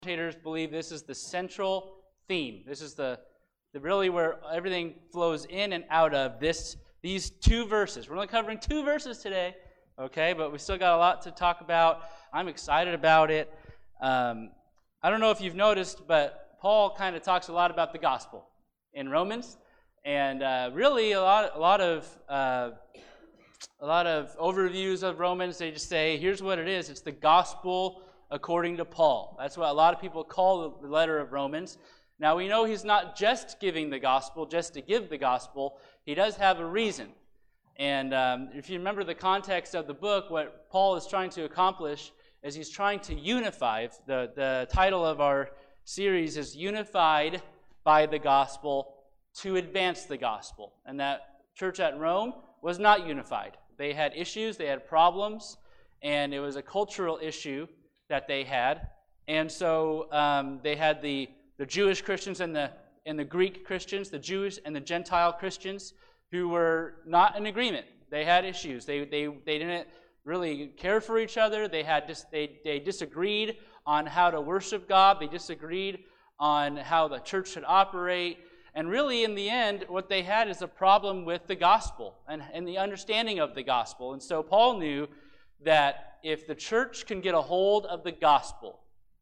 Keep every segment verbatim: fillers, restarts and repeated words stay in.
Commentators believe this is the central theme. This is the, the really where everything flows in and out of this these two verses. We're only covering two verses today, okay? But we still got a lot to talk about. I'm excited about it. Um, I don't know if you've noticed, but Paul kind of talks a lot about the gospel in Romans, and uh, really a lot a lot of uh, a lot of overviews of Romans. They just say, here's what it is. It's the gospel according to Paul. That's what a lot of people call the letter of Romans. Now, we know he's not just giving the gospel, just to give the gospel. He does have a reason. And um, if you remember the context of the book, what Paul is trying to accomplish is he's trying to unify. The, the title of our series is Unified by the Gospel to Advance the Gospel. And that church at Rome was not unified. They had issues, they had problems, and it was a cultural issue that they had. And so um, they had the, the Jewish Christians and the, and the Greek Christians, the Jews and the Gentile Christians, who were not in agreement. They had issues. They, they, they didn't really care for each other. They, had dis, they, they disagreed on how to worship God. They disagreed on how the church should operate. And really, in the end, what they had is a problem with the gospel and, and the understanding of the gospel. And so Paul knew that if the church can get a hold of the gospel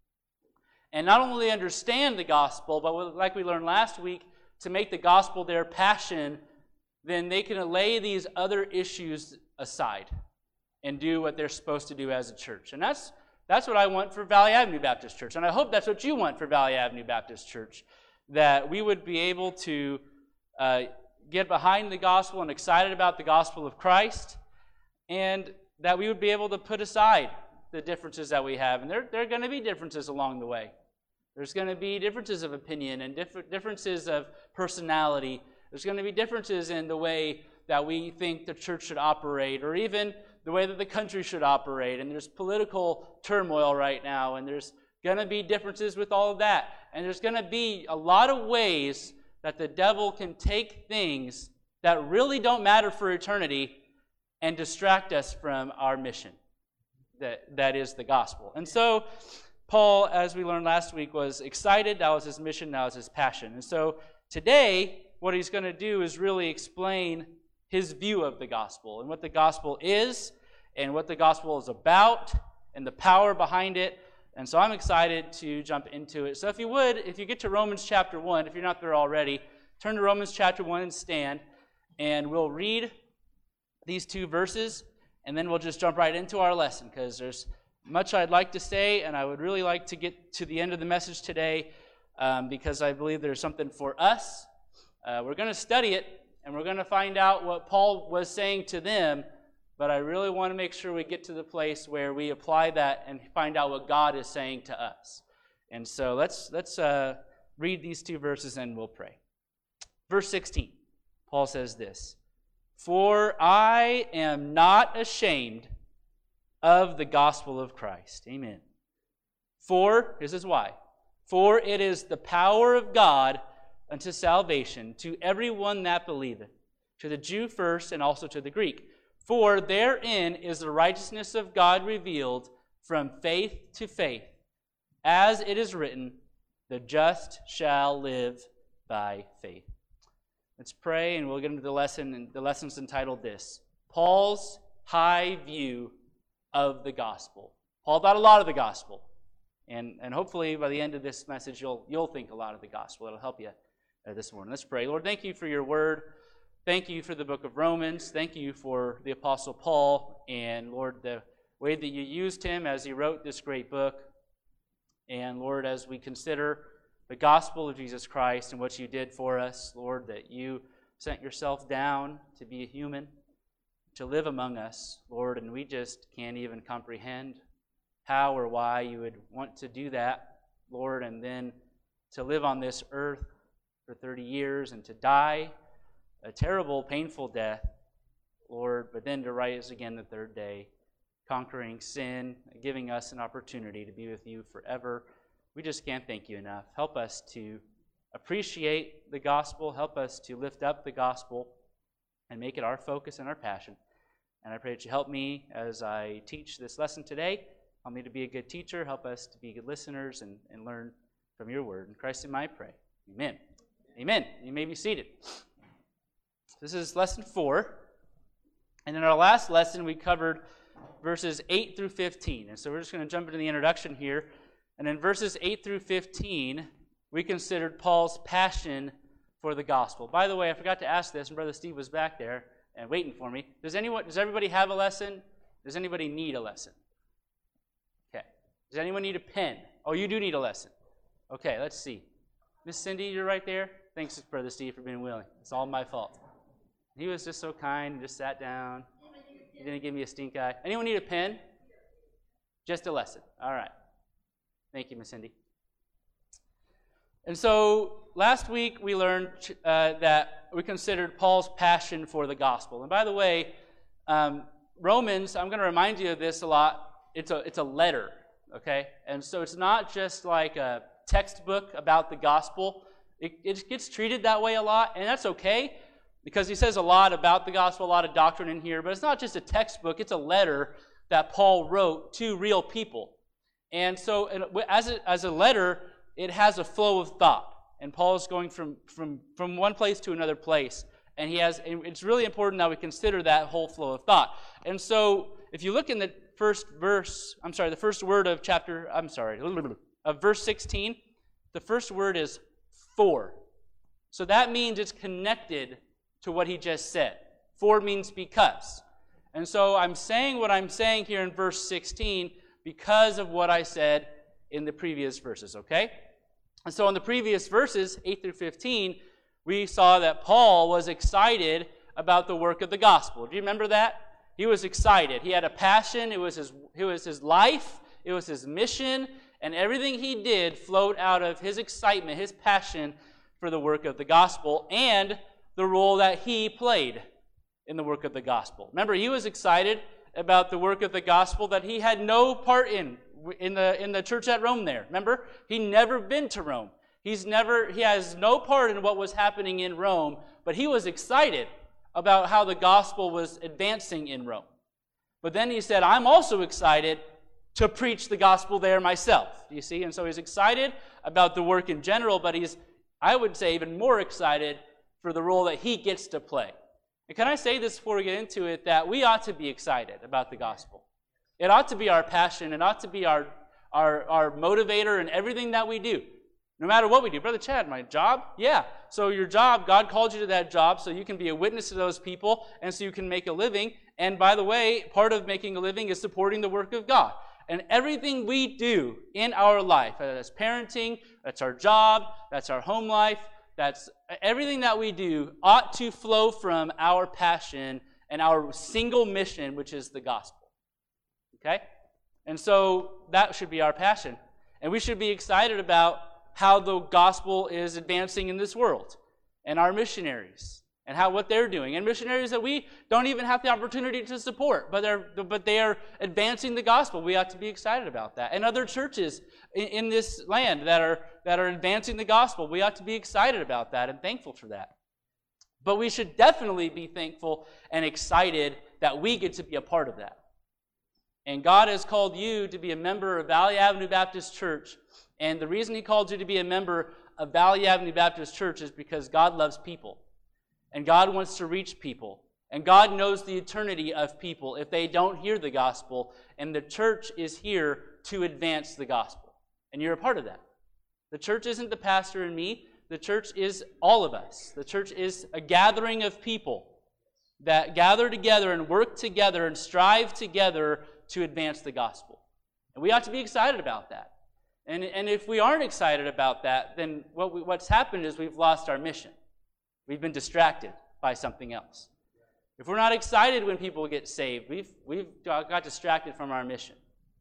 and not only understand the gospel, but like we learned last week, to make the gospel their passion, then they can lay these other issues aside and do what they're supposed to do as a church. And that's that's what I want for Valley Avenue Baptist Church. And I hope that's what you want for Valley Avenue Baptist Church, that we would be able to uh, get behind the gospel and excited about the gospel of Christ, and that we would be able to put aside the differences that we have. And there, there are going to be differences along the way. There's going to be differences of opinion and diff- differences of personality. There's going to be differences in the way that we think the church should operate, or even the way that the country should operate. And there's political turmoil right now, and there's going to be differences with all of that. And there's going to be a lot of ways that the devil can take things that really don't matter for eternity and distract us from our mission, that, that is the gospel. And so Paul, as we learned last week, was excited. That was his mission. That was his passion. And so today, what he's going to do is really explain his view of the gospel and what the gospel is and what the gospel is about and the power behind it. And so I'm excited to jump into it. So if you would, if you get to Romans chapter one, if you're not there already, turn to Romans chapter one and stand, and we'll read these two verses, and then we'll just jump right into our lesson, because there's much I'd like to say, and I would really like to get to the end of the message today, um, because I believe there's something for us. Uh, we're going to study it, and we're going to find out what Paul was saying to them, but I really want to make sure we get to the place where we apply that and find out what God is saying to us. And so let's let's uh, read these two verses, and we'll pray. Verse sixteen, Paul says this: "For I am not ashamed of the gospel of Christ." Amen. For, this is why. "For it is the power of God unto salvation to everyone that believeth, to the Jew first and also to the Greek. For therein is the righteousness of God revealed from faith to faith. As it is written, the just shall live by faith." Let's pray, and we'll get into the lesson. And the lesson's entitled this: Paul's high view of the gospel. Paul thought a lot of the gospel. And, and hopefully by the end of this message, you'll, you'll think a lot of the gospel. It'll help you uh, this morning. Let's pray. Lord, thank you for your word. Thank you for the book of Romans. Thank you for the Apostle Paul. And Lord, the way that you used him as he wrote this great book. And Lord, as we consider the gospel of Jesus Christ and what you did for us, Lord, that you sent yourself down to be a human, to live among us, Lord, and we just can't even comprehend how or why you would want to do that, Lord, and then to live on this earth for thirty years and to die a terrible, painful death, Lord, but then to rise again the third day, conquering sin, giving us an opportunity to be with you forever. We just can't thank you enough. Help us to appreciate the gospel. Help us to lift up the gospel and make it our focus and our passion. And I pray that you help me as I teach this lesson today. Help me to be a good teacher. Help us to be good listeners and, and learn from your word. In Christ's name I pray. Amen. Amen. You may be seated. This is lesson four. And in our last lesson, we covered verses eight through fifteen. And so we're just going to jump into the introduction here. And in verses eight through fifteen, we considered Paul's passion for the gospel. By the way, I forgot to ask this, and Brother Steve was back there and waiting for me. Does anyone? Does everybody have a lesson? Does anybody need a lesson? Okay. Does anyone need a pen? Oh, you do need a lesson. Okay, let's see. Miss Cindy, you're right there. Thanks, Brother Steve, for being willing. It's all my fault. He was just so kind and just sat down. He didn't give me a stink eye. Anyone need a pen? Just a lesson. All right. Thank you, Miss Cindy. And so last week we learned uh, that we considered Paul's passion for the gospel. And by the way, um, Romans, I'm going to remind you of this a lot. It's a it's a letter, okay? And so it's not just like a textbook about the gospel. It, it gets treated that way a lot, and that's okay because he says a lot about the gospel, a lot of doctrine in here. But it's not just a textbook. It's a letter that Paul wrote to real people. And so as a, as a letter, it has a flow of thought. And Paul is going from, from, from one place to another place. And he has. It's really important that we consider that whole flow of thought. And so if you look in the first verse, I'm sorry, the first word of chapter, I'm sorry, of verse sixteen, the first word is for. So that means it's connected to what he just said. For means because. And so I'm saying what I'm saying here in verse sixteen because of what I said in the previous verses, okay? And so in the previous verses, eight through fifteen, we saw that Paul was excited about the work of the gospel. Do you remember that? He was excited. He had a passion. It was his, it was his life. It was his mission. And everything he did flowed out of his excitement, his passion for the work of the gospel and the role that he played in the work of the gospel. Remember, he was excited about the work of the gospel that he had no part in, in the, in the church at Rome there. Remember? He'd never been to Rome. He's never, he has no part in what was happening in Rome, but he was excited about how the gospel was advancing in Rome. But then he said, I'm also excited to preach the gospel there myself. You see? And so he's excited about the work in general, but he's, I would say, even more excited for the role that he gets to play. And can I say this before we get into it, that we ought to be excited about the gospel. It ought to be our passion. It ought to be our, our, our motivator in everything that we do. No matter what we do. Brother Chad, my job? Yeah. So your job, God called you to that job so you can be a witness to those people and so you can make a living. And by the way, part of making a living is supporting the work of God. And everything we do in our life, that's parenting, that's our job, that's our home life, that's everything that we do ought to flow from our passion and our single mission, which is the gospel. Okay? And so that should be our passion. And we should be excited about how the gospel is advancing in this world and our missionaries and how what they're doing. And missionaries that we don't even have the opportunity to support, but they're, but they are advancing the gospel. We ought to be excited about that. And other churches in, in this land that are, that are advancing the gospel, we ought to be excited about that and thankful for that. But we should definitely be thankful and excited that we get to be a part of that. And God has called you to be a member of Valley Avenue Baptist Church. And the reason he called you to be a member of Valley Avenue Baptist Church is because God loves people. And God wants to reach people. And God knows the eternity of people if they don't hear the gospel. And the church is here to advance the gospel. And you're a part of that. The church isn't the pastor and me. The church is all of us. The church is a gathering of people that gather together and work together and strive together to advance the gospel. And we ought to be excited about that. And, and if we aren't excited about that, then what we, what's happened is we've lost our mission. We've been distracted by something else. If we're not excited when people get saved, we've, we've got distracted from our mission.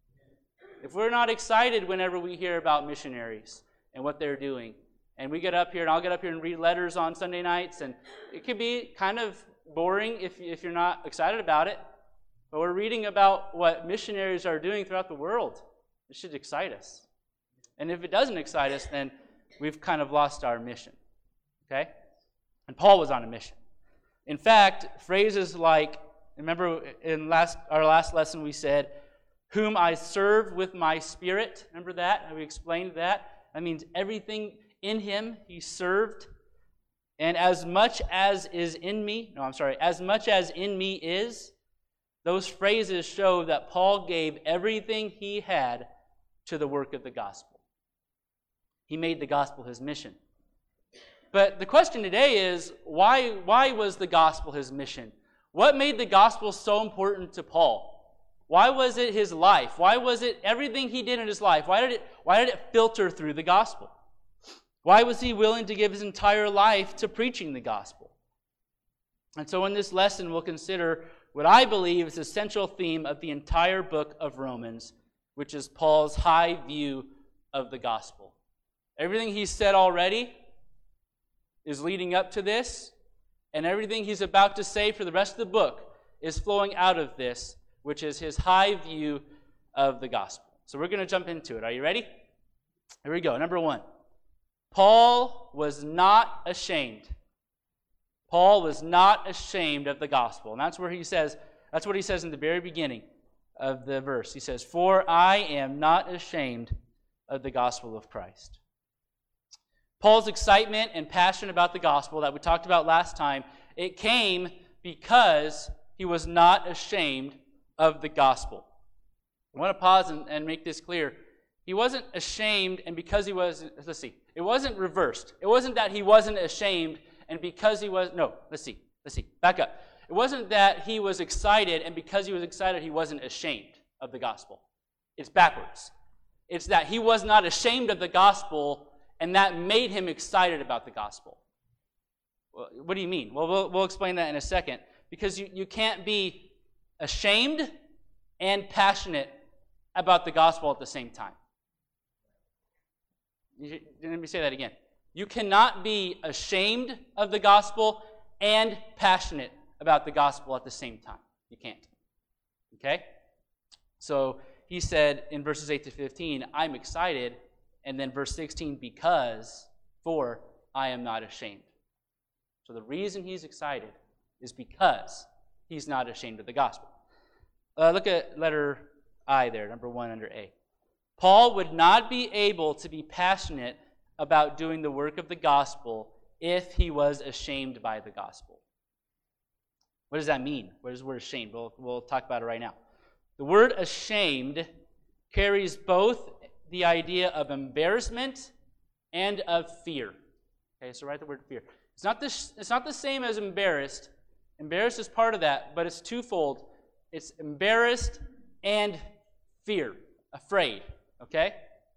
If we're not excited whenever we hear about missionaries and what they're doing, and we get up here, and I'll get up here and read letters on Sunday nights, and it can be kind of boring if, if you're not excited about it, but we're reading about what missionaries are doing throughout the world. It should excite us. And if it doesn't excite us, then we've kind of lost our mission. Okay? And Paul was on a mission. In fact, phrases like, remember in last our last lesson we said whom I serve with my spirit. Remember that? We explained that. That means everything in him he served. And as much as is in me, no, I'm sorry, as much as in me is, those phrases show that Paul gave everything he had to the work of the gospel. He made the gospel his mission. But the question today is, why, why was the gospel his mission? What made the gospel so important to Paul? Why was it his life? Why was it everything he did in his life? Why did it, why did it filter through the gospel? Why was he willing to give his entire life to preaching the gospel? And so in this lesson, we'll consider what I believe is the central theme of the entire book of Romans, which is Paul's high view of the gospel. Everything he's said already is leading up to this, and everything he's about to say for the rest of the book is flowing out of this, which is his high view of the gospel. So we're going to jump into it. Are you ready? Here we go. Number one. Paul was not ashamed. Paul was not ashamed of the gospel. And that's where he says, that's what he says in the very beginning of the verse. He says, "For I am not ashamed of the gospel of Christ." Paul's excitement and passion about the gospel that we talked about last time, it came because he was not ashamed of the gospel. I want to pause and, and make this clear. He wasn't ashamed, and because he was, let's see, it wasn't reversed. It wasn't that he wasn't ashamed, and because he was, no, let's see, let's see, back up. It wasn't that he was excited, and because he was excited, he wasn't ashamed of the gospel. It's backwards. It's that he was not ashamed of the gospel, and that made him excited about the gospel. Well, what do you mean? Well, we'll, we'll explain that in a second, because you, you can't be ashamed and passionate about the gospel at the same time. You, let me say that again. You cannot be ashamed of the gospel and passionate about the gospel at the same time. You can't. Okay? So he said in verses eight to fifteen, I'm excited, and then verse sixteen, because, for I am not ashamed. So the reason he's excited is because he's not ashamed of the gospel. Uh, look at letter I there, number one under A. Paul would not be able to be passionate about doing the work of the gospel if he was ashamed by the gospel. What does that mean? What is the word ashamed? We'll, we'll talk about it right now. The word ashamed carries both the idea of embarrassment and of fear. Okay, so write the word fear. It's not, this, it's not the same as embarrassed. Embarrassed is part of that, but it's twofold. It's embarrassed and fear, afraid. Okay?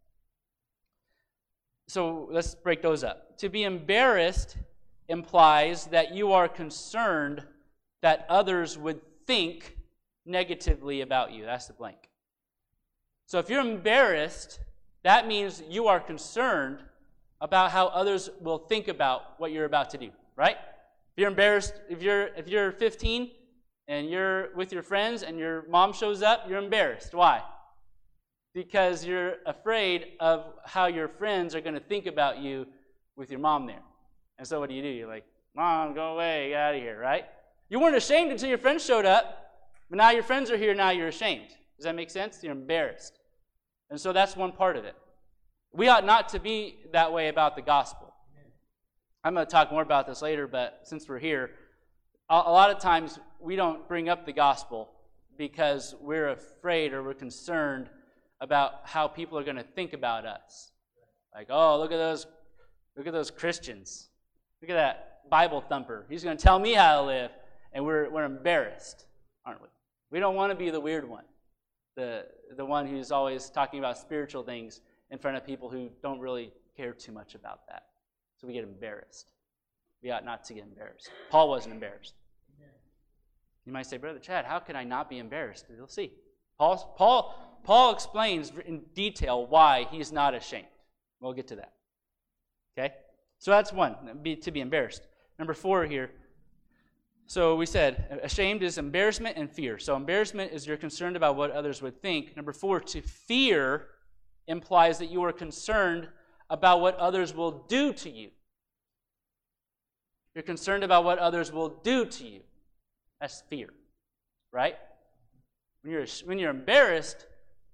So let's break those up. To be embarrassed implies that you are concerned that others would think negatively about you. That's the blank. So if you're embarrassed, that means you are concerned about how others will think about what you're about to do, right? If you're embarrassed, if you're if you're fifteen and you're with your friends and your mom shows up, you're embarrassed. Why? Because you're afraid of how your friends are going to think about you with your mom there. And so what do you do? You're like, Mom, go away, get out of here, right? You weren't ashamed until your friends showed up, but now your friends are here, now you're ashamed. Does that make sense? You're embarrassed. And so that's one part of it. We ought not to be that way about the gospel. I'm going to talk more about this later, but since we're here, a lot of times we don't bring up the gospel because we're afraid or we're concerned about how people are going to think about us. Like, oh, look at those, look at those Christians. Look at that Bible thumper. He's going to tell me how to live. And we're we're embarrassed, aren't we? We don't want to be the weird one, the the one who's always talking about spiritual things in front of people who don't really care too much about that. So we get embarrassed. We ought not to get embarrassed. Paul wasn't embarrassed. You might say, Brother Chad, how can I not be embarrassed? You'll see. Paul, Paul, Paul explains in detail why he's not ashamed. We'll get to that. Okay? So that's one, be, to be embarrassed. Number four here. So we said, ashamed is embarrassment and fear. So embarrassment is you're concerned about what others would think. Number four, to fear implies that you are concerned about what others will do to you. You're concerned about what others will do to you. That's fear, right? When you're, when you're embarrassed,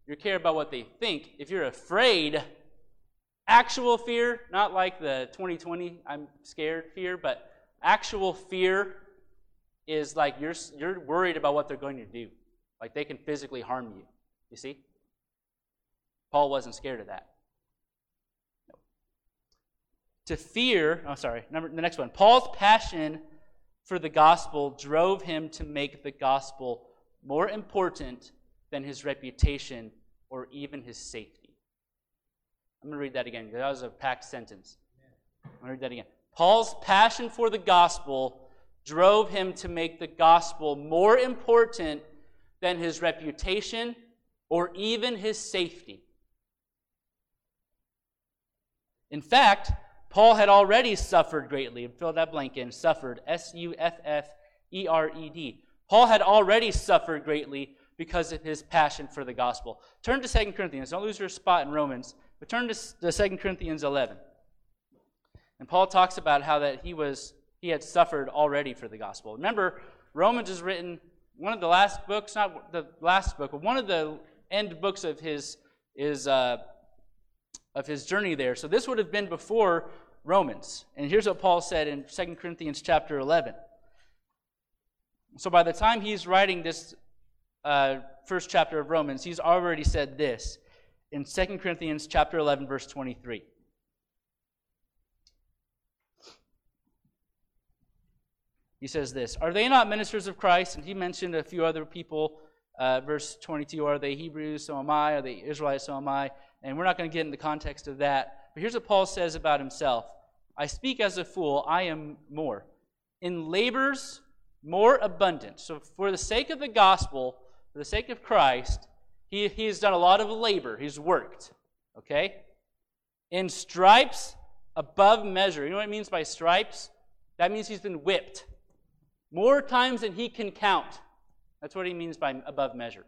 You care about what they think. If you're afraid, actual fear, not like the twenty twenty, I'm scared fear, but actual fear is like you're, you're worried about what they're going to do. Like they can physically harm you. You see? Paul wasn't scared of that. No. To fear, oh sorry, number the next one. Paul's passion for the gospel drove him to make the gospel more important than his reputation or even his safety. I'm going to read that again because that was a packed sentence. I'm going to read that again. Paul's passion for the gospel drove him to make the gospel more important than his reputation or even his safety. In fact, Paul had already suffered greatly. Fill that blank in. Suffered. S U F F E R E D. Paul had already suffered greatly because of his passion for the gospel. Turn to Second Corinthians. Don't lose your spot in Romans. But turn to Second Corinthians eleven. And Paul talks about how that he was he had suffered already for the gospel. Remember, Romans is written, one of the last books, not the last book, but one of the end books of his is uh, of his journey there. So this would have been before Romans. And here's what Paul said in Second Corinthians chapter eleven. So by the time he's writing this uh, first chapter of Romans, he's already said this in Second Corinthians chapter eleven, verse twenty-three. He says this, "Are they not ministers of Christ?" And he mentioned a few other people. Uh, verse twenty-two, "Are they Hebrews? So am I. Are they Israelites? So am I." And we're not going to get into the context of that. But here's what Paul says about himself. "I speak as a fool, I am more. In labors more abundant." So for the sake of the gospel, for the sake of Christ, he, he has done a lot of labor. He's worked. Okay? "In stripes above measure." You know what it means by stripes? That means he's been whipped. More times than he can count. That's what he means by above measure.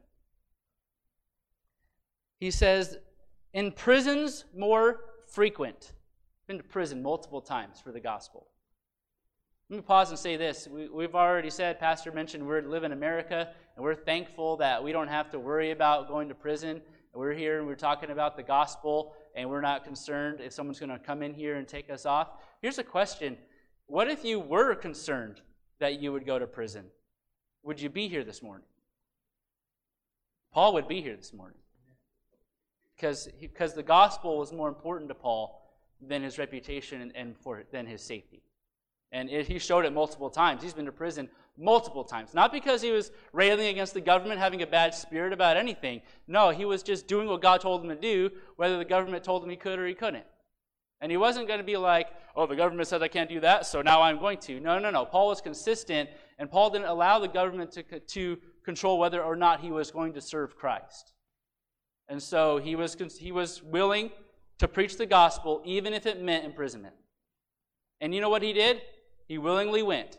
He says, "In prisons more frequent." Been to prison multiple times for the gospel. Let me pause and say this. We, we've already said, Pastor mentioned we live in America, and we're thankful that we don't have to worry about going to prison. We're here and we're talking about the gospel, and we're not concerned if someone's going to come in here and take us off. Here's a question. What if you were concerned that you would go to prison? Would you be here this morning? Paul would be here this morning. Because, because the gospel was more important to Paul than his reputation and, and for than his safety. And it, he showed it multiple times. He's been to prison multiple times. Not because he was railing against the government, having a bad spirit about anything. No, he was just doing what God told him to do, whether the government told him he could or he couldn't. And he wasn't going to be like, oh, the government said I can't do that, so now I'm going to. No, no, no. Paul was consistent, and Paul didn't allow the government to, to control whether or not he was going to serve Christ. And so he was, he was willing to preach the gospel, even if it meant imprisonment. And you know what he did? He willingly went.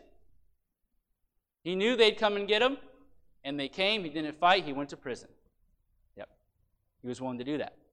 He knew they'd come and get him, and they came. He didn't fight. He went to prison. Yep. He was willing to do that.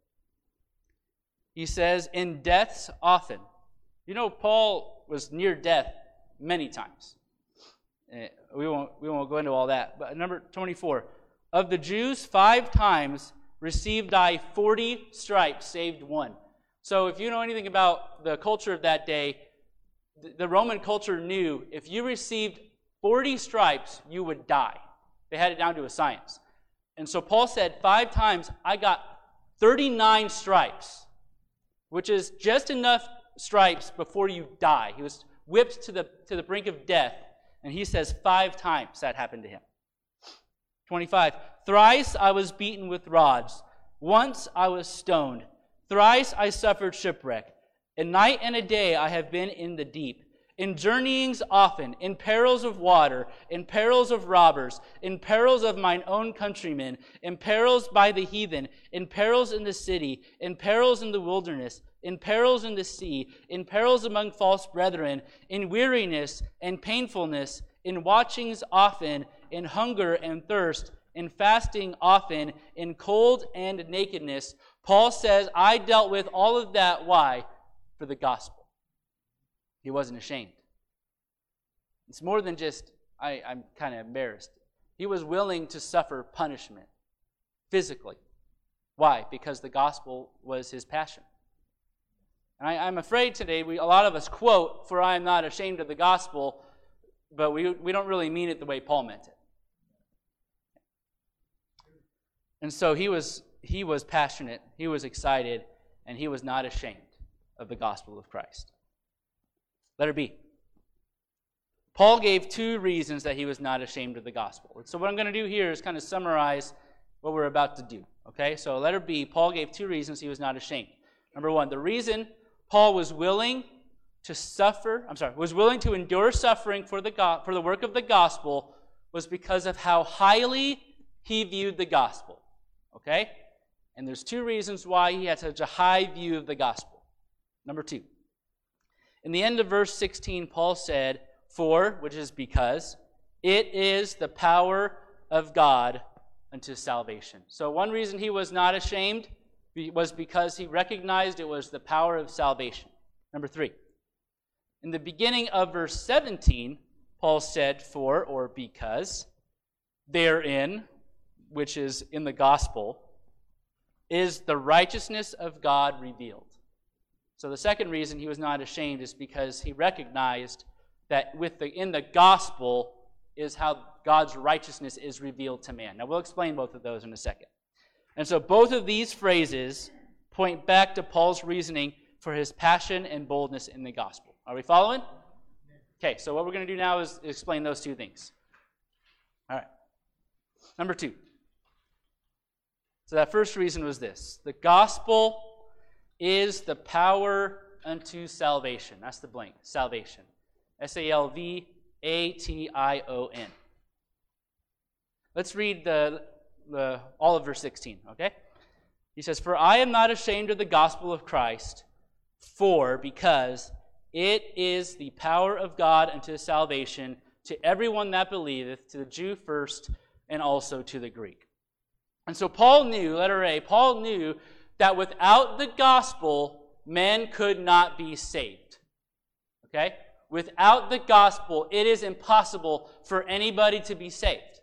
He says, "In deaths often." You know, Paul was near death many times. Uh, we won't, we won't go into all that. But number twenty-four. "Of the Jews, five times received I forty stripes, saved one." So if you know anything about the culture of that day, the, the Roman culture knew if you received forty stripes, you would die. They had it down to a science. And so Paul said, five times, I got thirty-nine stripes, which is just enough stripes before you die. He was whipped to the, to the brink of death, and he says five times that happened to him. twenty-five, "Thrice I was beaten with rods. Once I was stoned. Thrice I suffered shipwreck. A night and a day I have been in the deep. In journeyings often, in perils of water, in perils of robbers, in perils of mine own countrymen, in perils by the heathen, in perils in the city, in perils in the wilderness, in perils in the sea, in perils among false brethren, in weariness and painfulness, in watchings often, in hunger and thirst, in fasting often, in cold and nakedness." Paul says, I dealt with all of that. Why? For the gospel. He wasn't ashamed. It's more than just, I, I'm kind of embarrassed. He was willing to suffer punishment physically Why? Because the gospel was his passion. And I, I'm afraid today we, a lot of us quote, "For I am not ashamed of the gospel," but we, we don't really mean it the way Paul meant it. And so he was, he was passionate, he was excited, and he was not ashamed of the gospel of Christ. Letter B. Paul gave two reasons that he was not ashamed of the gospel. So what I'm going to do here is kind of summarize what we're about to do. Okay, so letter B, Paul gave two reasons he was not ashamed. Number one, the reason Paul was willing to suffer, I'm sorry, was willing to endure suffering for the go- for the work of the gospel was because of how highly he viewed the gospel. Okay? And there's two reasons why he had such a high view of the gospel. Number two, in the end of verse sixteen, Paul said, "For," which is because, "it is the power of God unto salvation." So one reason he was not ashamed was because he recognized it was the power of salvation. Number three, in the beginning of verse seventeen, Paul said, "For," or because, "therein," which is in the gospel, "is the righteousness of God revealed." So the second reason he was not ashamed is because he recognized that with the, in the gospel is how God's righteousness is revealed to man. Now we'll explain both of those in a second. And so both of these phrases point back to Paul's reasoning for his passion and boldness in the gospel. Are we following? Okay, so what we're going to do now is explain those two things. All right. Number two. So that first reason was this: the gospel is the power unto salvation. That's the blank, salvation. S A L V A T I O N. Let's read the, the all of verse sixteen, okay? He says, "For I am not ashamed of the gospel of Christ, for, because it is the power of God unto salvation to everyone that believeth, to the Jew first, and also to the Greek." And so Paul knew, letter A, Paul knew that without the gospel, men could not be saved. Okay? Without the gospel, it is impossible for anybody to be saved.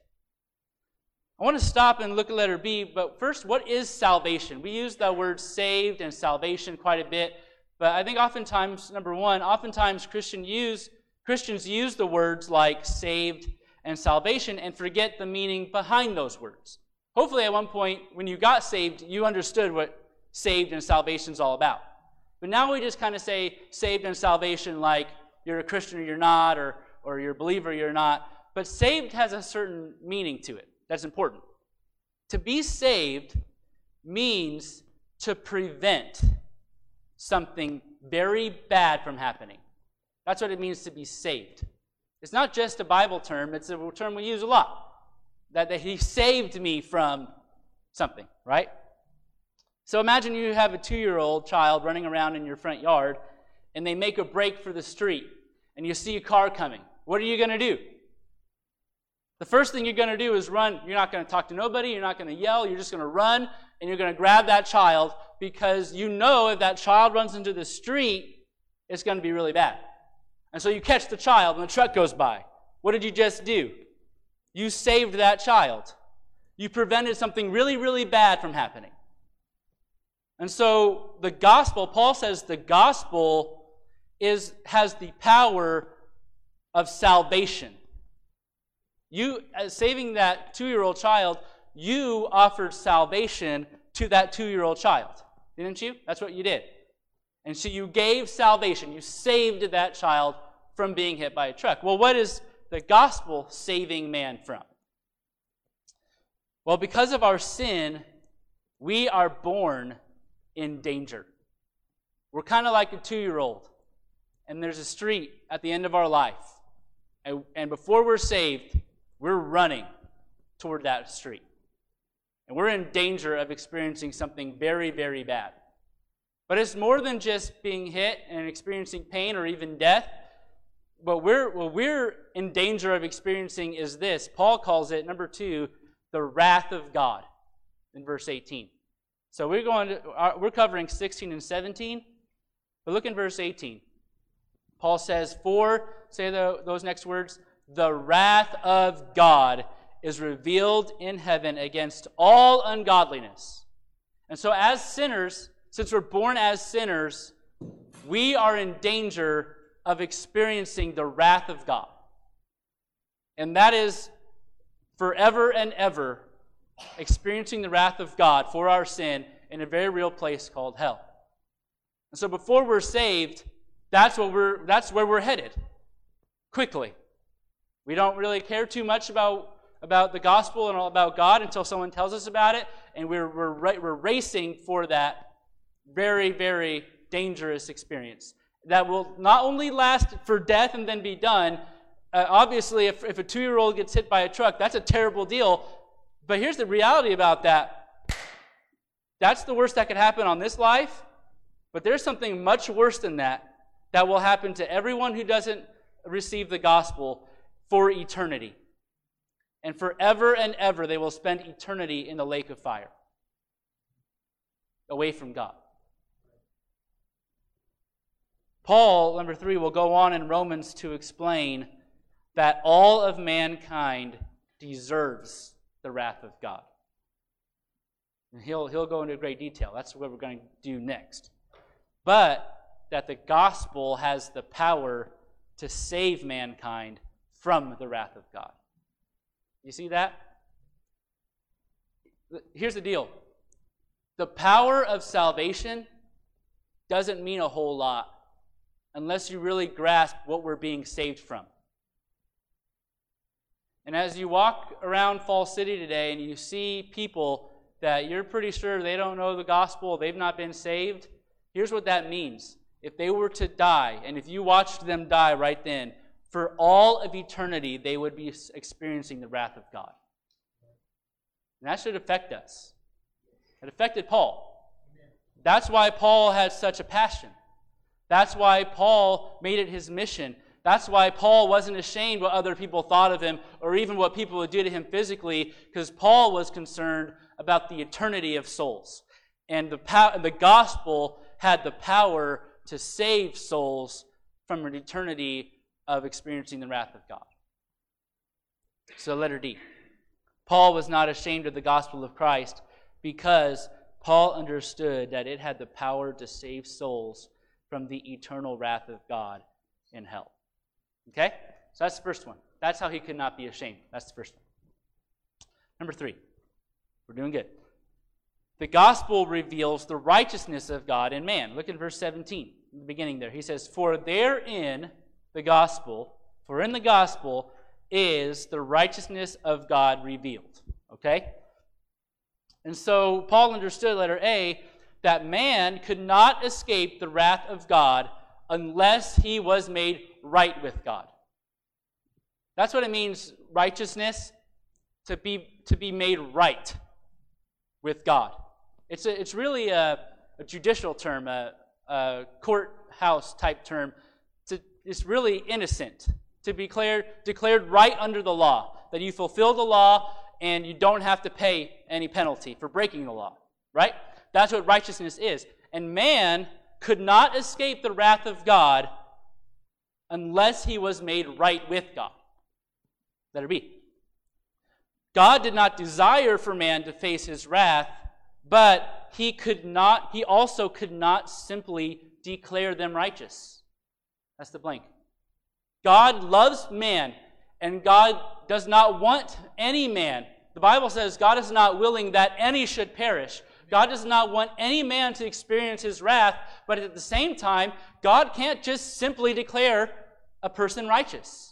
I want to stop and look at letter B, but first, what is salvation? We use the word saved and salvation quite a bit, but I think oftentimes, number one, oftentimes Christian use, Christians use the words like saved and salvation and forget the meaning behind those words. Hopefully at one point, when you got saved, you understood what saved and salvation is all about. But now we just kind of say saved and salvation like you're a Christian or you're not, or, or you're a believer or you're not. But saved has a certain meaning to it that's important. To be saved means to prevent something very bad from happening. That's what it means to be saved. It's not just a Bible term, it's a term we use a lot. That, that he saved me from something, right? So imagine you have a two-year-old child running around in your front yard, and they make a break for the street, and you see a car coming. What are you going to do? The first thing you're going to do is run. You're not going to talk to nobody. You're not going to yell. You're just going to run, and you're going to grab that child because you know if that child runs into the street, it's going to be really bad. And so you catch the child, and the truck goes by. What did you just do? You saved that child. You prevented something really, really bad from happening. And so the gospel, Paul says the gospel is has the power of salvation. You, as saving that two-year-old child, you offered salvation to that two-year-old child. Didn't you? That's what you did. And so you gave salvation. You saved that child from being hit by a truck. Well, what is the gospel saving man from? Well, because of our sin, we are born in danger. We're kind of like a two-year-old, and there's a street at the end of our life. And, and before we're saved, we're running toward that street. And we're in danger of experiencing something very, very bad. But it's more than just being hit and experiencing pain or even death. What we're, what we're in danger of experiencing is this. Paul calls it, number two, the wrath of God in verse eighteen. So we're going to, we're covering sixteen and seventeen. But look in verse eighteen. Paul says, "For," say the, those next words, "the wrath of God is revealed in heaven against all ungodliness And so as sinners, since we're born as sinners, we are in danger of experiencing the wrath of God. And that is forever and ever experiencing the wrath of God for our sin in a very real place called hell. And so before we're saved, that's what we're that's where we're headed. Quickly. We don't really care too much about, about the gospel and all about God until someone tells us about it, and we're we're we're racing for that very, very dangerous experience that will not only last for death and then be done. Uh, obviously, if, if a two-year-old gets hit by a truck, that's a terrible deal. But here's the reality about that. That's the worst that could happen on this life. But there's something much worse than that that will happen to everyone who doesn't receive the gospel for eternity. And forever and ever, they will spend eternity in the lake of fire, away from God. Paul, number three, will go on in Romans to explain that all of mankind deserves the wrath of God. And he'll, he'll go into great detail. That's what we're going to do next. But that the gospel has the power to save mankind from the wrath of God. You see that? Here's the deal. The power of salvation doesn't mean a whole lot unless you really grasp what we're being saved from. And as you walk around Fall City today and you see people that you're pretty sure they don't know the gospel, they've not been saved, here's what that means. If they were to die, and if you watched them die right then, for all of eternity, they would be experiencing the wrath of God. And that should affect us. It affected Paul. That's why Paul had such a passion. That's why Paul made it his mission. That's why Paul wasn't ashamed what other people thought of him or even what people would do to him physically, because Paul was concerned about the eternity of souls. And the, pow- the gospel had the power to save souls from an eternity of experiencing the wrath of God. So letter D. Paul was not ashamed of the gospel of Christ because Paul understood that it had the power to save souls from the eternal wrath of God in hell. Okay? So that's the first one. That's how he could not be ashamed. That's the first one. Number three. We're doing good. The gospel reveals the righteousness of God in man. Look at verse seventeen, in the beginning there. He says, For therein, the gospel, for in the gospel is the righteousness of God revealed. Okay? And so Paul understood, letter A, that man could not escape the wrath of God unless he was made right with God. That's what it means, righteousness, to be to be made right with God. It's a, it's really a, a judicial term, a, a courthouse type term. To, it's really innocent, to be declared, declared right under the law, that you fulfill the law and you don't have to pay any penalty for breaking the law, right? That's what righteousness is. And man could not escape the wrath of God unless he was made right with God. Letter B. God did not desire for man to face his wrath, but he could not, he also could not simply declare them righteous. That's the blank. God loves man, and God does not want any man. The Bible says God is not willing that any should perish. God does not want any man to experience his wrath, but at the same time, God can't just simply declare a person righteous.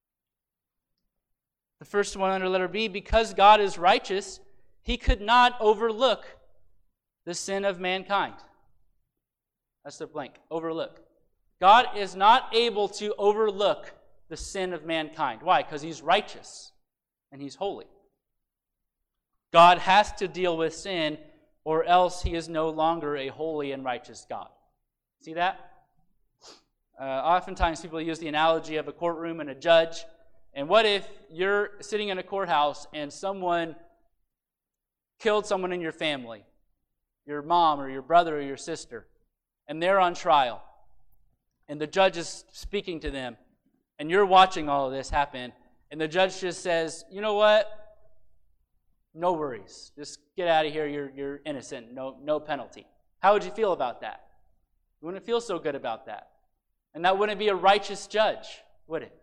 The first one under letter B, because God is righteous, he could not overlook the sin of mankind. That's the blank. Overlook. God is not able to overlook the sin of mankind. Why? Because he's righteous and he's holy. God has to deal with sin, or else he is no longer a holy and righteous God. See that? Uh, oftentimes people use the analogy of a courtroom and a judge. And what if you're sitting in a courthouse and someone killed someone in your family, your mom or your brother or your sister, and they're on trial, and the judge is speaking to them, and you're watching all of this happen, and the judge just says, you know what? no worries. Just get out of here. You're, you're innocent. No, no penalty. How would you feel about that? You wouldn't feel so good about that. And that wouldn't be a righteous judge, would it?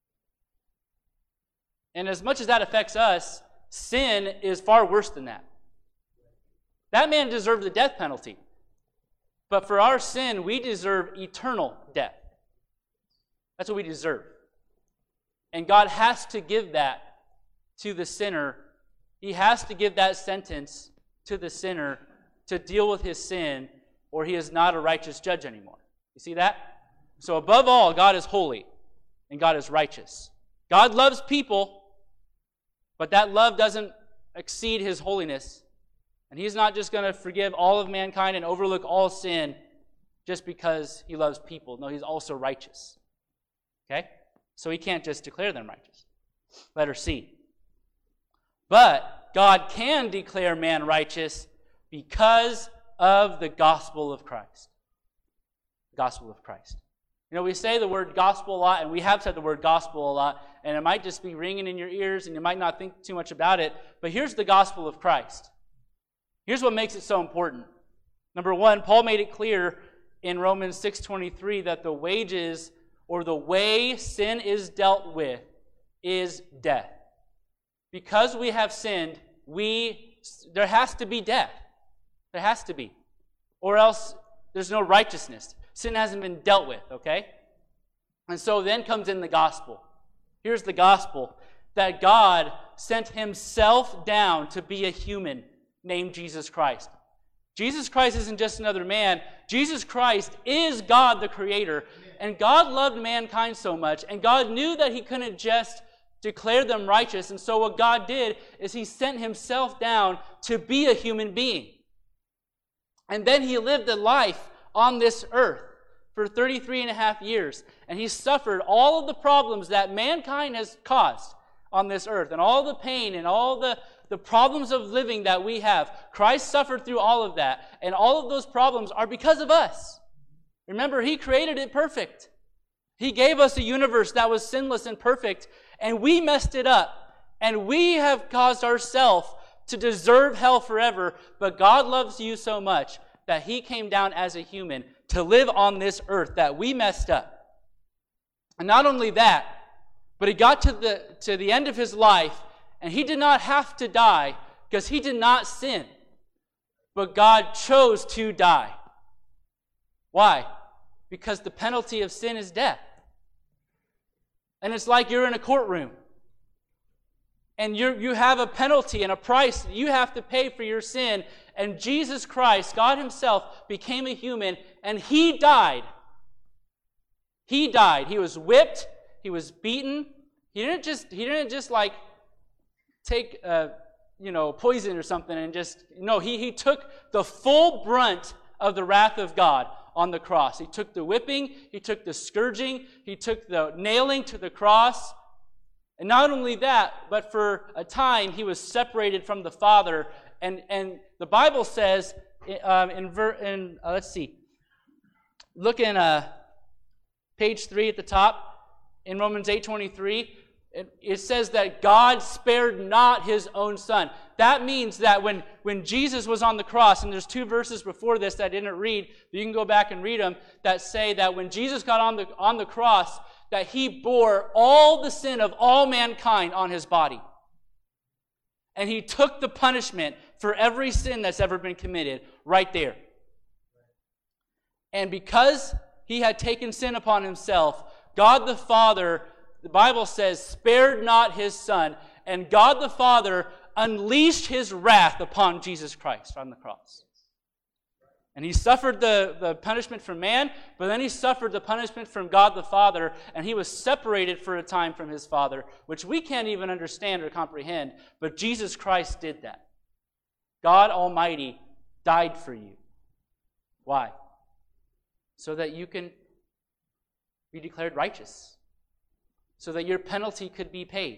And as much as that affects us, sin is far worse than that. That man deserved the death penalty. But for our sin, we deserve eternal death. That's what we deserve. And God has to give that to the sinner. He has to give that sentence to the sinner to deal with his sin, or he is not a righteous judge anymore. You see that? So above all, God is holy and God is righteous. God loves people, but that love doesn't exceed his holiness. And he's not just going to forgive all of mankind and overlook all sin just because he loves people. No, he's also righteous. Okay? So he can't just declare them righteous. Letter C. But God can declare man righteous because of the gospel of Christ. The gospel of Christ. You know, we say the word gospel a lot, and we have said the word gospel a lot, and it might just be ringing in your ears, and you might not think too much about it, but here's the gospel of Christ. Here's what makes it so important. Number one, Paul made it clear in Romans six twenty-three that the wages, or the way sin is dealt with, is death. Because we have sinned, we there has to be death. There has to be. Or else there's no righteousness. Sin hasn't been dealt with, okay? And so then comes in the gospel. Here's the gospel, that God sent himself down to be a human named Jesus Christ. Jesus Christ isn't just another man. Jesus Christ is God the Creator. And God loved mankind so much, and God knew that he couldn't just declare them righteous. And so what God did is he sent himself down to be a human being. And then he lived a life on this earth for thirty-three and a half years. And he suffered all of the problems that mankind has caused on this earth, and all the pain and all the, the problems of living that we have. Christ suffered through all of that. And all of those problems are because of us. Remember, he created it perfect. He gave us a universe that was sinless and perfect, and we messed it up. And we have caused ourselves to deserve hell forever, but God loves you so much that he came down as a human to live on this earth that we messed up. And not only that, but he got to the, to the end of his life, and he did not have to die because he did not sin. But God chose to die. Why? Because the penalty of sin is death. And it's like you're in a courtroom. And you you have a penalty and a price you have to pay for your sin. And Jesus Christ, God himself, became a human, and he died. He died. He was whipped. He was beaten. He didn't just, he didn't just like take, uh, you know, poison or something and just, no, he, he took the full brunt of the wrath of God on the cross. He took the whipping, he took the scourging, he took the nailing to the cross. And not only that, but for a time he was separated from the Father. And, and the Bible says, um, in, ver, in uh, let's see, look in uh, page three at the top, in Romans eight twenty-three, it, it says that God spared not his own Son. That means that when, when Jesus was on the cross, and there's two verses before this that I didn't read, but you can go back and read them, that say that when Jesus got on the, on the cross, that he bore all the sin of all mankind on his body. And he took the punishment for every sin that's ever been committed right there. And because he had taken sin upon himself, God the Father, the Bible says, spared not his Son. And God the Father unleashed his wrath upon Jesus Christ on the cross. And he suffered the, the punishment from man, but then he suffered the punishment from God the Father, and he was separated for a time from his Father, which we can't even understand or comprehend, but Jesus Christ did that. God Almighty died for you. Why? So that you can be declared righteous, so that your penalty could be paid.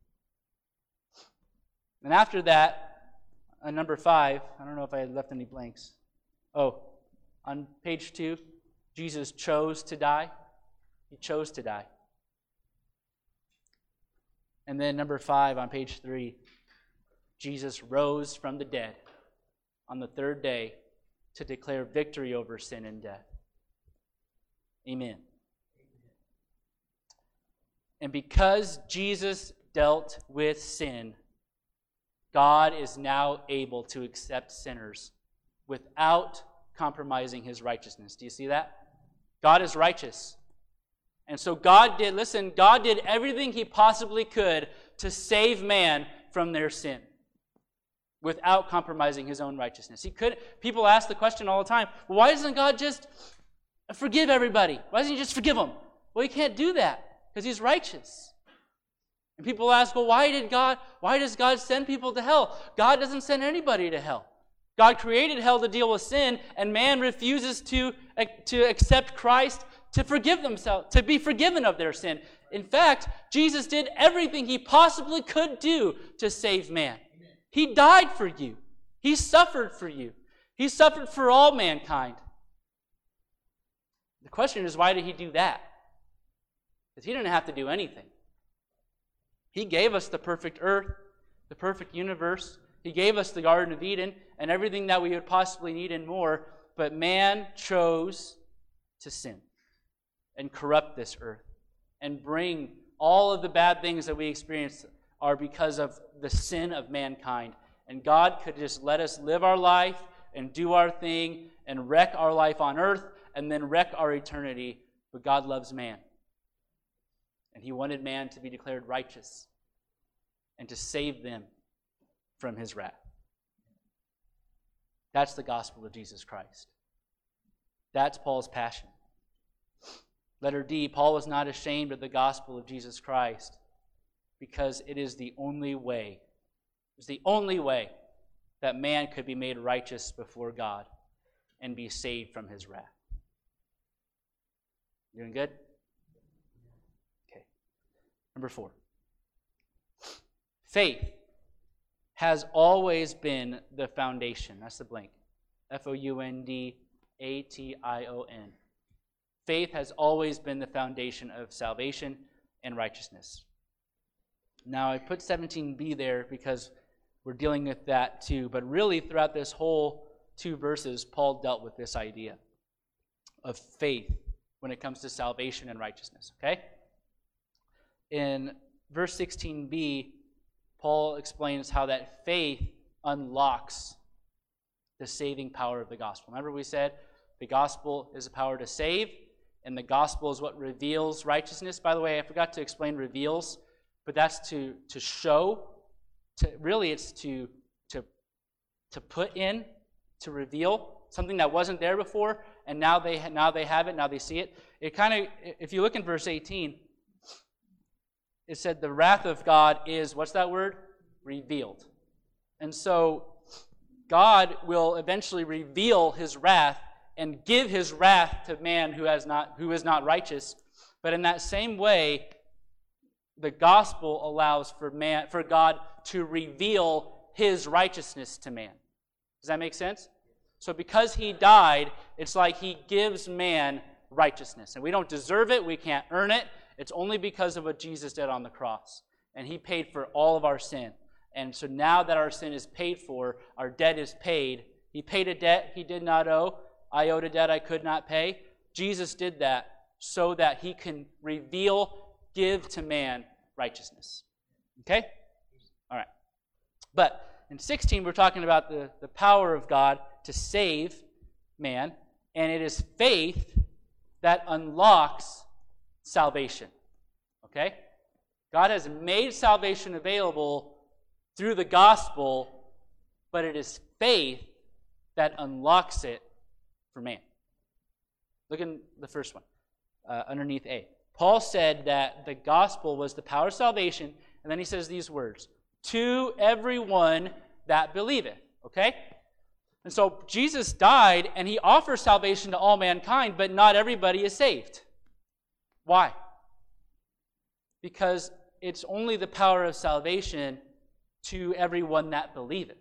And after that, on number five, I don't know if I left any blanks. Oh, on page two, Jesus chose to die. He chose to die. And then number five on page three, Jesus rose from the dead on the third day to declare victory over sin and death. Amen. And because Jesus dealt with sin, God is now able to accept sinners without compromising his righteousness. Do you see that? God is righteous. And so God did, listen, God did everything he possibly could to save man from their sin without compromising his own righteousness. He could. People ask the question all the time, well, why doesn't God just forgive everybody? Why doesn't he just forgive them? Well, he can't do that because he's righteous. And people ask, well, why did God, why does God send people to hell? God doesn't send anybody to hell. God created hell to deal with sin, and man refuses to, to accept Christ to forgive themselves, to be forgiven of their sin. In fact, Jesus did everything he possibly could do to save man. He died for you. He suffered for you. He suffered for all mankind. The question is, why did he do that? Because he didn't have to do anything. He gave us the perfect earth, the perfect universe. He gave us the Garden of Eden and everything that we would possibly need and more, but man chose to sin and corrupt this earth and bring all of the bad things that we experience are because of the sin of mankind. And God could just let us live our life and do our thing and wreck our life on earth and then wreck our eternity, but God loves man. And he wanted man to be declared righteous and to save them from his wrath. That's the gospel of Jesus Christ. That's Paul's passion. Letter D, Paul was not ashamed of the gospel of Jesus Christ because it is the only way, it's the only way that man could be made righteous before God and be saved from his wrath. Doing good? Okay. Number four. Faith has always been the foundation. That's the blank. F O U N D A T I O N. Faith has always been the foundation of salvation and righteousness. Now, I put seventeen b there because we're dealing with that too. But really, throughout this whole two verses, Paul dealt with this idea of faith when it comes to salvation and righteousness. Okay? In verse sixteen b, Paul explains how that faith unlocks the saving power of the gospel. Remember we said the gospel is a power to save, and the gospel is what reveals righteousness. By the way, I forgot to explain reveals, but that's to, to show. To, really, it's to, to, to put in, to reveal something that wasn't there before, and now they, now they have it, now they see it. It kind of, if you look in verse eighteen, it said the wrath of God is, what's that word? Revealed. And so God will eventually reveal his wrath and give his wrath to man who has not who is not righteous. But in that same way, the gospel allows for man for God to reveal his righteousness to man. Does that make sense? So because he died, it's like he gives man righteousness. And we don't deserve it, we can't earn it. It's only because of what Jesus did on the cross. And he paid for all of our sin. And so now that our sin is paid for, our debt is paid. He paid a debt he did not owe. I owed a debt I could not pay. Jesus did that so that he can reveal, give to man righteousness. Okay? All right. But in sixteen, we're talking about the, the power of God to save man. And it is faith that unlocks salvation. Okay? God has made salvation available through the gospel, but it is faith that unlocks it for man. Look in the first one, uh, underneath A. Paul said that the gospel was the power of salvation, and then he says these words, to everyone that believeth. Okay? And so Jesus died, and he offers salvation to all mankind, but not everybody is saved. Why? Because it's only the power of salvation to everyone that believeth.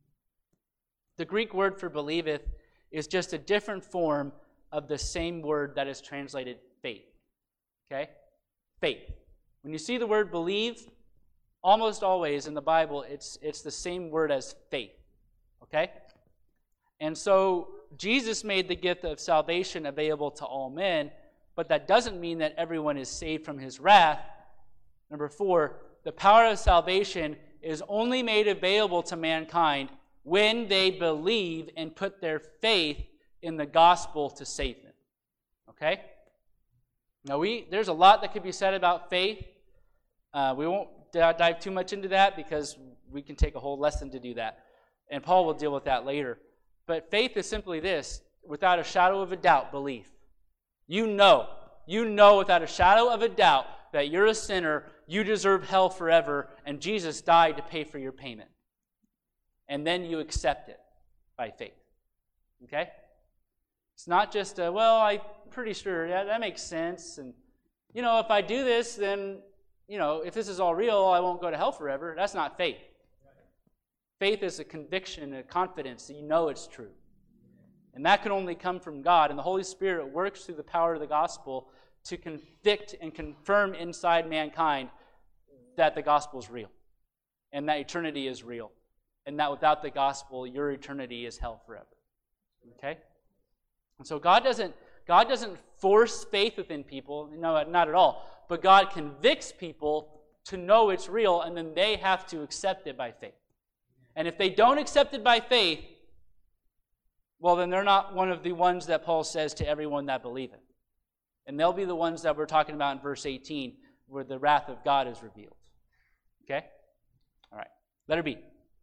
The Greek word for believeth is just a different form of the same word that is translated faith. Okay? Faith. When you see the word believe, almost always in the Bible, it's, it's the same word as faith. Okay? And so Jesus made the gift of salvation available to all men, but that doesn't mean that everyone is saved from his wrath. Number four, the power of salvation is only made available to mankind when they believe and put their faith in the gospel to save them. Okay? Now, we there's a lot that could be said about faith. Uh, we won't d- dive too much into that because we can take a whole lesson to do that. And Paul will deal with that later. But faith is simply this: without a shadow of a doubt, belief. You know, you know without a shadow of a doubt that you're a sinner, you deserve hell forever, and Jesus died to pay for your payment. And then you accept it by faith. Okay? It's not just a, well, I'm pretty sure, yeah, that makes sense. And, you know, if I do this, then, you know, if this is all real, I won't go to hell forever. That's not faith. Faith is a conviction, a confidence that you know it's true. And that can only come from God. And the Holy Spirit works through the power of the gospel to convict and confirm inside mankind that the gospel is real. And that eternity is real. And that without the gospel, your eternity is hell forever. Okay? And so God doesn't, God doesn't force faith within people. No, not at all. But God convicts people to know it's real, and then they have to accept it by faith. And if they don't accept it by faith, well, then they're not one of the ones that Paul says to everyone that believeth. And they'll be the ones that we're talking about in verse eighteen, where the wrath of God is revealed. Okay? All right. Letter B.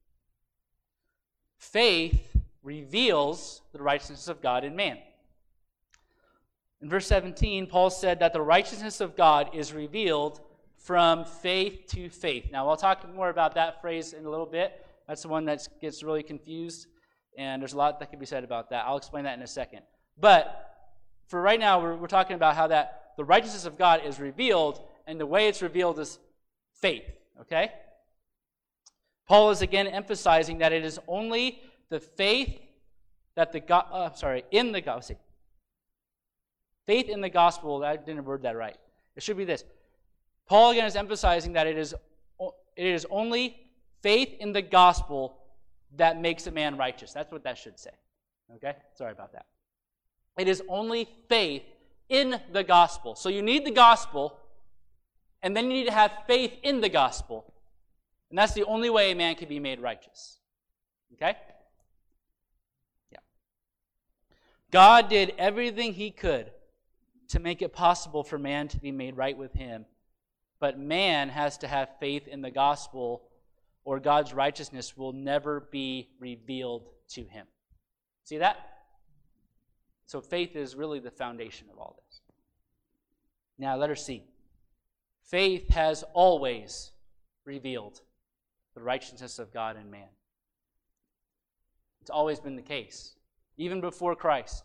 Faith reveals the righteousness of God in man. In verse seventeen, Paul said that the righteousness of God is revealed from faith to faith. Now, I'll talk more about that phrase in a little bit. That's the one that gets really confused, and there's a lot that can be said about that. I'll explain that in a second. But for right now, we're, we're talking about how that the righteousness of God is revealed, and the way it's revealed is faith, okay? Paul is again emphasizing that it is only the faith that the God, uh, sorry, in the gospel. Faith in the gospel, I didn't word that right. It should be this. Paul again is emphasizing that it is, it is only faith in the gospel that makes a man righteous. That's what that should say. Okay? Sorry about that. It is only faith in the gospel. So you need the gospel, and then you need to have faith in the gospel. And that's the only way a man can be made righteous. Okay? Yeah. God did everything he could to make it possible for man to be made right with him. But man has to have faith in the gospel, or God's righteousness will never be revealed to him. See that? So faith is really the foundation of all this. Now, letter C. Faith has always revealed the righteousness of God in man. It's always been the case, even before Christ.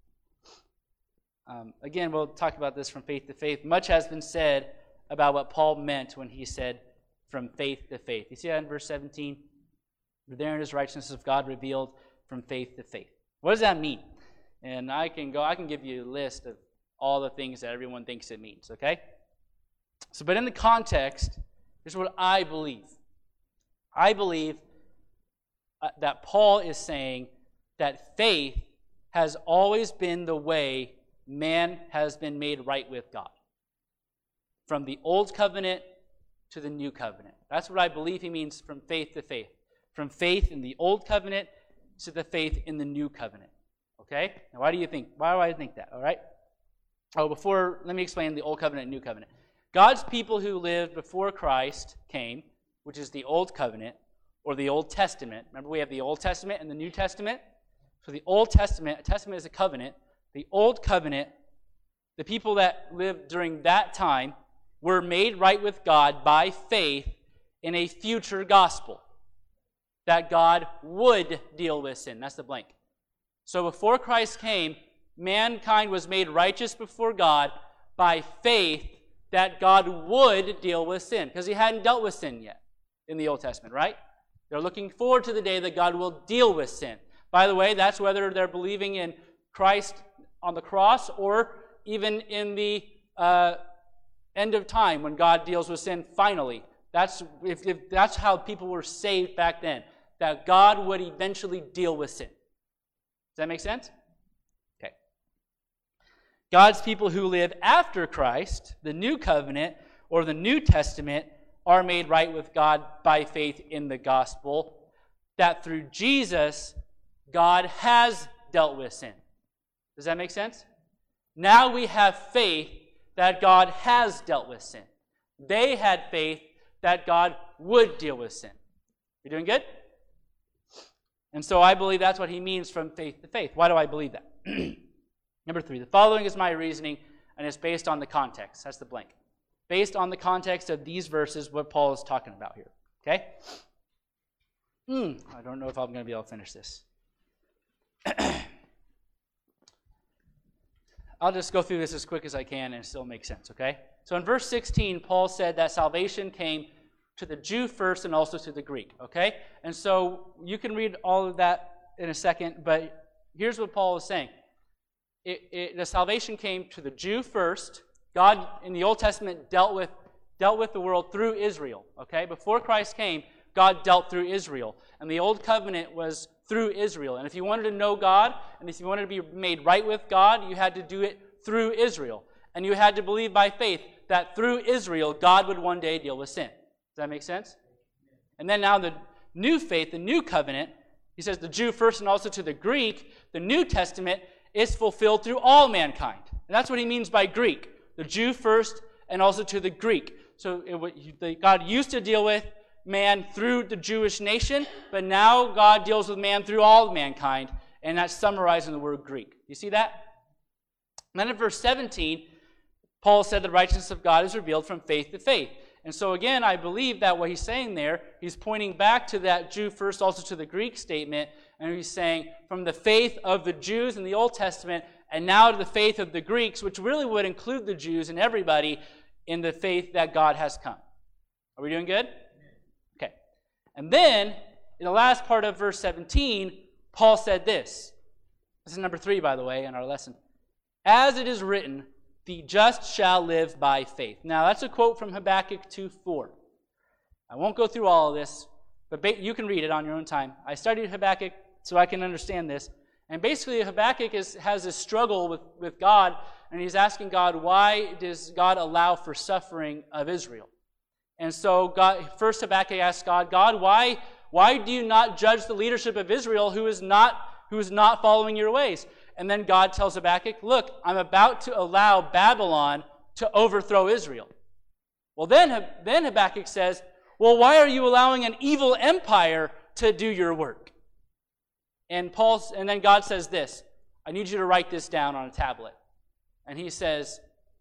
Um, again, we'll talk about this from faith to faith. Much has been said about what Paul meant when he said from faith to faith. You see that in verse seventeen? Therein is righteousness of God revealed from faith to faith. What does that mean? And I can go, I can give you a list of all the things that everyone thinks it means, okay? So, but in the context, here's what I believe. I believe uh, that Paul is saying that faith has always been the way man has been made right with God. From the old covenant to the new covenant. That's what I believe he means from faith to faith. From faith in the old covenant to the faith in the new covenant. Okay? Now, why do you think? Why do I think that? All right? Oh, before, let me explain the old covenant and new covenant. God's people who lived before Christ came, which is the old covenant, or the Old Testament. Remember, we have the Old Testament and the New Testament? So the Old Testament, a testament is a covenant. The old covenant, the people that lived during that time were made right with God by faith in a future gospel. That God would deal with sin. That's the blank. So before Christ came, mankind was made righteous before God by faith that God would deal with sin. Because he hadn't dealt with sin yet in the Old Testament, right? They're looking forward to the day that God will deal with sin. By the way, that's whether they're believing in Christ on the cross or even in the uh, end of time when God deals with sin finally. That's, if, if that's how people were saved back then, that God would eventually deal with sin. Does that make sense? Okay. God's people who live after Christ, the new covenant, or the New Testament, are made right with God by faith in the gospel, that through Jesus, God has dealt with sin. Does that make sense? Now we have faith that God has dealt with sin. They had faith that God would deal with sin. You doing good? And so I believe that's what he means from faith to faith. Why do I believe that? Number three, the following is my reasoning, and it's based on the context. That's the blank. Based on the context of these verses, what Paul is talking about here. Okay? Hmm, I don't know if I'm going to be able to finish this. I'll just go through this as quick as I can and it still makes sense, okay? So in verse sixteen, Paul said that salvation came to the Jew first and also to the Greek, okay? And so you can read all of that in a second, but here's what Paul is saying. It, it, the salvation came to the Jew first. God in the Old Testament dealt with, dealt with the world through Israel, okay? Before Christ came, God dealt through Israel. And the Old Covenant was through Israel. And if you wanted to know God, and if you wanted to be made right with God, you had to do it through Israel. And you had to believe by faith that through Israel, God would one day deal with sin. Does that make sense? And then now the new faith, the new covenant, he says the Jew first and also to the Greek, the New Testament is fulfilled through all mankind. And that's what he means by Greek. The Jew first and also to the Greek. So it, God used to deal with man through the Jewish nation, but now God deals with man through all mankind, and that's summarized in the word Greek. You see that? And then in verse seventeen, Paul said the righteousness of God is revealed from faith to faith. And so again, I believe that what he's saying there, he's pointing back to that Jew first, also to the Greek statement, and he's saying from the faith of the Jews in the Old Testament, and now to the faith of the Greeks, which really would include the Jews and everybody in the faith that God has come. Are we doing good? Okay. And then, in the last part of verse seventeen, Paul said this. This is number three, by the way, in our lesson. As it is written, the just shall live by faith. Now, that's a quote from Habakkuk two four. I won't go through all of this, but you can read it on your own time. I studied Habakkuk so I can understand this. And basically, Habakkuk is, has this struggle with, with God, and he's asking God, why does God allow for suffering of Israel? And so God, first Habakkuk asks God, God, why, why do you not judge the leadership of Israel who is not, who is not following your ways? And then God tells Habakkuk, look, I'm about to allow Babylon to overthrow Israel. Well, then, then Habakkuk says, well, why are you allowing an evil empire to do your work? And Paul's, and then God says this, I need you to write this down on a tablet. And he says,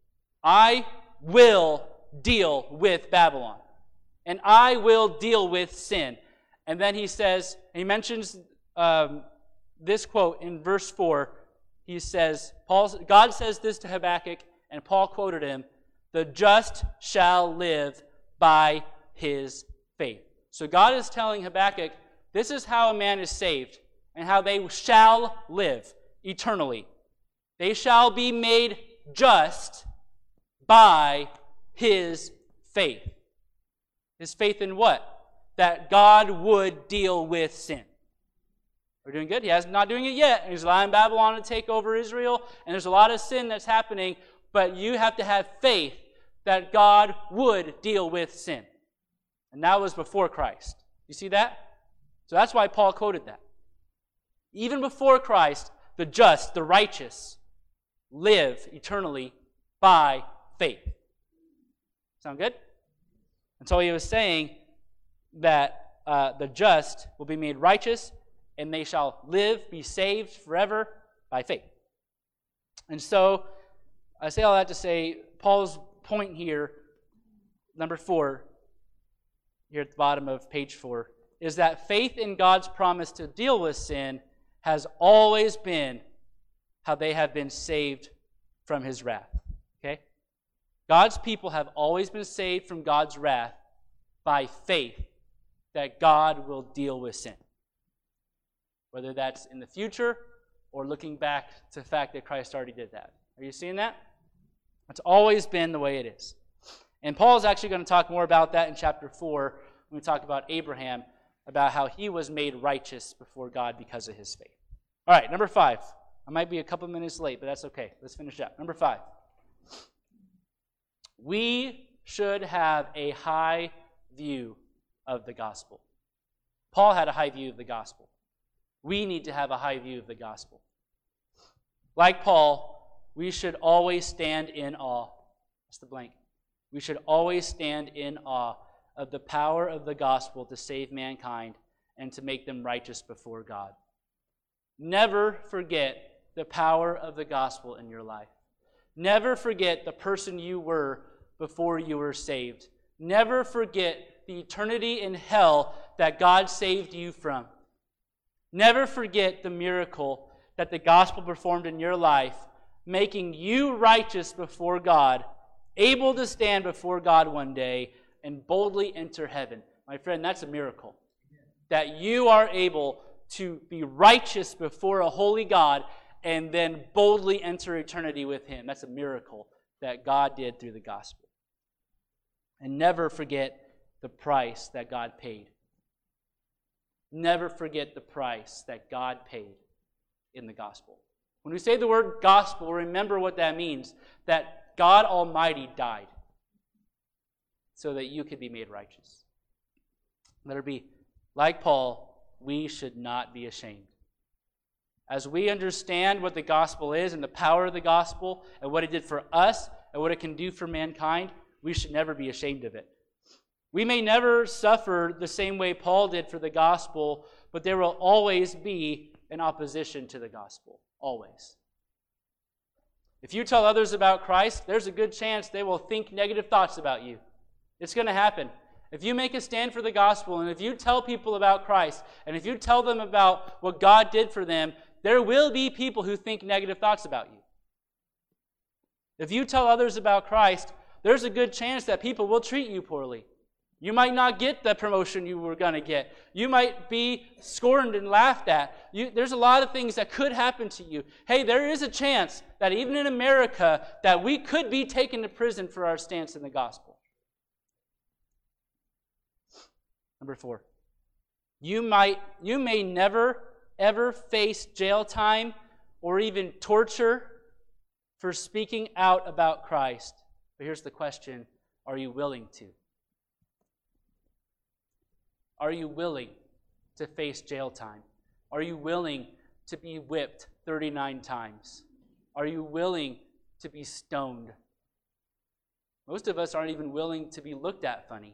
I will deal with Babylon. And I will deal with sin. And then he says, he mentions um, this quote in verse four. He says, Paul, God says this to Habakkuk, and Paul quoted him, the just shall live by his faith. So God is telling Habakkuk, this is how a man is saved, and how they shall live eternally. They shall be made just by his faith. His faith in what? That God would deal with sin. We're doing good. He has not doing it yet. He's allowing Babylon to take over Israel, and there's a lot of sin that's happening, but you have to have faith that God would deal with sin. And that was before Christ. You see that? So that's why Paul quoted that. Even before Christ, the just, the righteous, live eternally by faith. Sound good? And so he was saying that uh, the just will be made righteous, and they shall live, be saved forever by faith. And so I say all that to say, Paul's point here, number four, here at the bottom of page four, is that faith in God's promise to deal with sin has always been how they have been saved from his wrath. Okay? God's people have always been saved from God's wrath by faith that God will deal with sin. Whether that's in the future or looking back to the fact that Christ already did that. Are you seeing that? It's always been the way it is. And Paul's actually going to talk more about that in chapter four when we talk about Abraham, about how he was made righteous before God because of his faith. All right, number five. I might be a couple minutes late, but that's okay. Let's finish up. Number five. We should have a high view of the gospel. Paul had a high view of the gospel. We need to have a high view of the gospel. Like Paul, we should always stand in awe. That's the blank. We should always stand in awe of the power of the gospel to save mankind and to make them righteous before God. Never forget the power of the gospel in your life. Never forget the person you were before you were saved. Never forget the eternity in hell that God saved you from. Never forget the miracle that the gospel performed in your life, making you righteous before God, able to stand before God one day and boldly enter heaven. My friend, that's a miracle. That you are able to be righteous before a holy God and then boldly enter eternity with him. That's a miracle that God did through the gospel. And never forget the price that God paid. Never forget the price that God paid in the gospel. When we say the word gospel, remember what that means. That God Almighty died so that you could be made righteous. Let it be. Like Paul, we should not be ashamed. As we understand what the gospel is and the power of the gospel and what it did for us and what it can do for mankind, we should never be ashamed of it. We may never suffer the same way Paul did for the gospel, but there will always be an opposition to the gospel. Always. If you tell others about Christ, there's a good chance they will think negative thoughts about you. It's going to happen. If you make a stand for the gospel, and if you tell people about Christ, and if you tell them about what God did for them, there will be people who think negative thoughts about you. If you tell others about Christ, there's a good chance that people will treat you poorly. You might not get the promotion you were going to get. You might be scorned and laughed at. You, there's a lot of things that could happen to you. Hey, there is a chance that even in America that we could be taken to prison for our stance in the gospel. Number four. You might, you may never, ever face jail time or even torture for speaking out about Christ. But here's the question, are you willing to? Are you willing to face jail time? Are you willing to be whipped thirty-nine times? Are you willing to be stoned? Most of us aren't even willing to be looked at funny.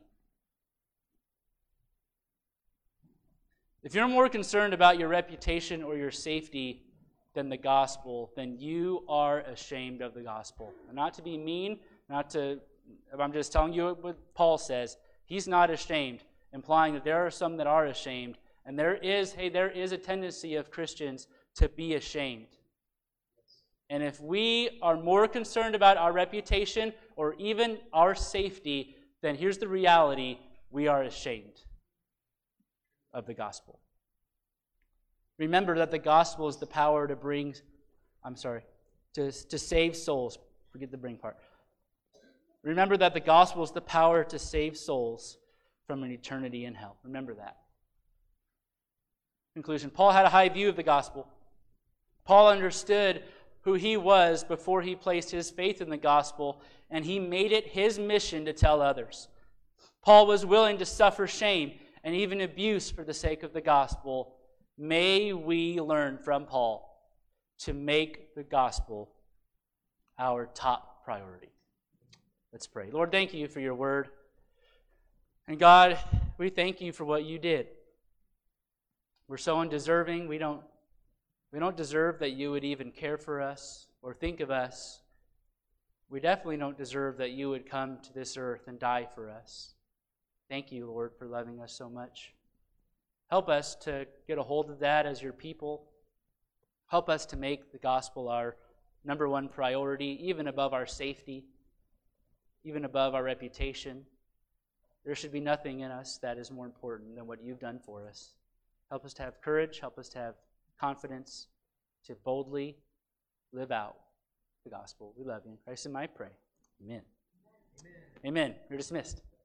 If you're more concerned about your reputation or your safety than the gospel, then you are ashamed of the gospel. Not to be mean, not to, I'm just telling you what Paul says. He's not ashamed, implying that there are some that are ashamed. And there is, hey, there is a tendency of Christians to be ashamed. And if we are more concerned about our reputation or even our safety, then here's the reality, we are ashamed of the gospel. Remember that the gospel is the power to bring, I'm sorry, to, to save souls. Forget the bring part. Remember that the gospel is the power to save souls from an eternity in hell. Remember that. Conclusion. Paul had a high view of the gospel. Paul understood who he was before he placed his faith in the gospel, and he made it his mission to tell others. Paul was willing to suffer shame and even abuse for the sake of the gospel. May we learn from Paul to make the gospel our top priority. Let's pray. Lord, thank you for your word. And God, we thank you for what you did. We're so undeserving. We don't, we don't deserve that you would even care for us or think of us. We definitely don't deserve that you would come to this earth and die for us. Thank you, Lord, for loving us so much. Help us to get a hold of that as your people. Help us to make the gospel our number one priority, even above our safety, even above our reputation. There should be nothing in us that is more important than what you've done for us. Help us to have courage. Help us to have confidence to boldly live out the gospel. We love you. In Christ's name I pray. Amen. Amen. Amen. You're dismissed.